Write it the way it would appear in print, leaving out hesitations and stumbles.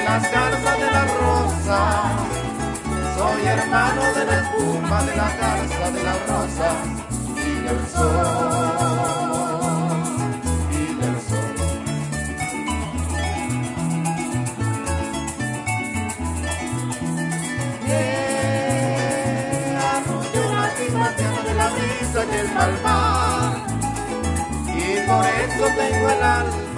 las garzas de la rosa, soy hermano de la espuma, de la garza, de la rosa y del sol, y del sol. Arrolló las mismas llamas de la brisa y el palmar, y por eso tengo el alma